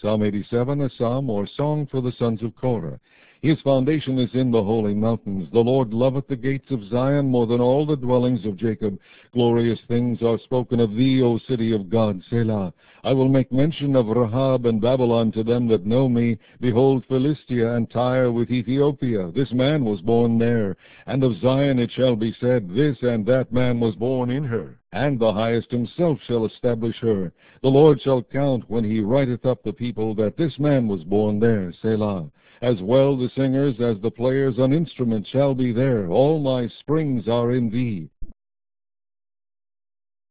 Psalm 87, a psalm or song for the sons of Korah. His foundation is in the holy mountains. The Lord loveth the gates of Zion more than all the dwellings of Jacob. Glorious things are spoken of thee, O city of God, Selah. I will make mention of Rahab and Babylon to them that know me. Behold, Philistia and Tyre with Ethiopia. This man was born there. And of Zion it shall be said, this and that man was born in her. And the highest himself shall establish her. The Lord shall count when he writeth up the people that this man was born there, Selah. As well the singers as the players on instruments shall be there. All my springs are in thee.